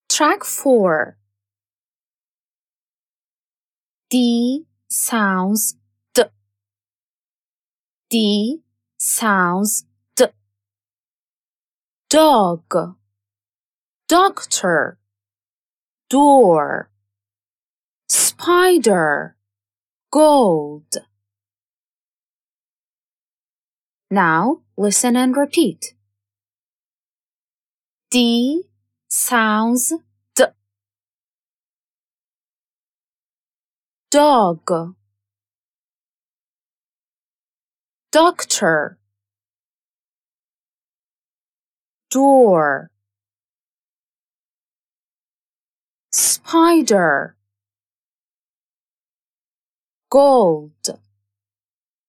Track 4. D sounds D. D sounds D. Dog, doctor, door, spider, gold. Now listen and repeat. D sounds D. Dog, doctor, door, spider, gold.